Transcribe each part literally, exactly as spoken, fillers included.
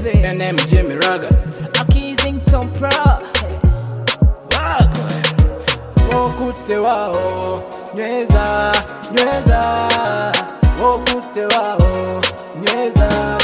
baby. Your name is Jimmy Rugger. Akizington Pro. Wako Okute wao Nyeza, nyeza Okute wao Nyeza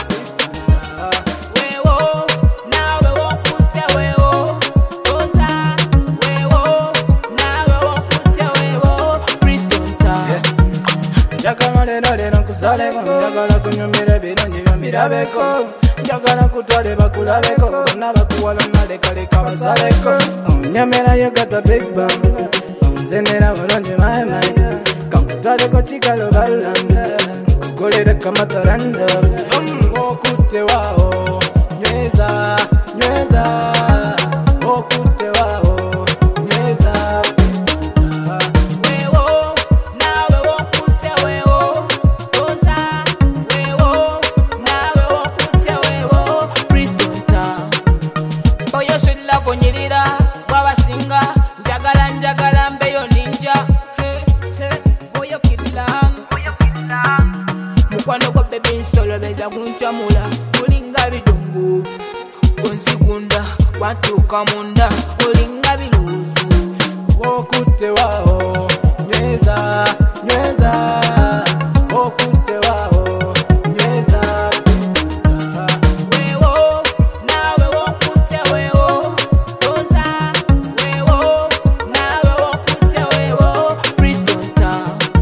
Wewo, nawe wokute wewo Ota, wewo, nawe wokute wewo Pristonta Njagala lero lero nkusaleko Njagala kunyumire birungi byomirabeko Njagala kutwale bakulabeko Bonna bakuwala naleka leka basaleko Onyamera you got a big bum Onzenera bulungi my mind Kankutwaleko chikalo balanda Kukolere kamataranda Okute wao Nyeza, nyeza Okute wao Nyeza Wewo, nawe wokute wewo Ota, wewo, nawe wokute wewo Pristonta Oyo sweet love onyirira Wabasinga Njagala njagala mbeyo ninja Hey, hey, oyo killa Mukwano kwa baby nsolo beza kunchamula Olinga bidungu Onsigunda Watuka munda Olinga biluzu Okute wao Nyeza, nyeza Okute wao Nyeza Wewo, nawe wokute wewo Ota, wewo, nawe wokute wewo Pristonta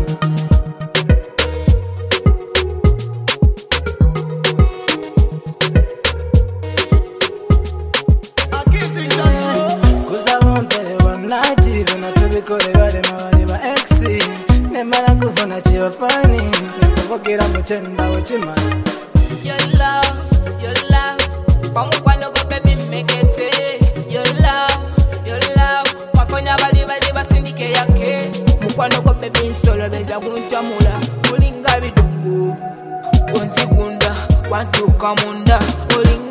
Kuzabonte wanati Vena tubikore bale mawali ba exi Nemara kufuna chibafani Nekubokira mchenda wechimani Your love, your love Pamukwano go baby mekete Your love, your love Waponya bali bali basindike yake Mukwano go baby nsolo beza kunchamula Olinga bidungu Onsigunda Watuka munda Olinga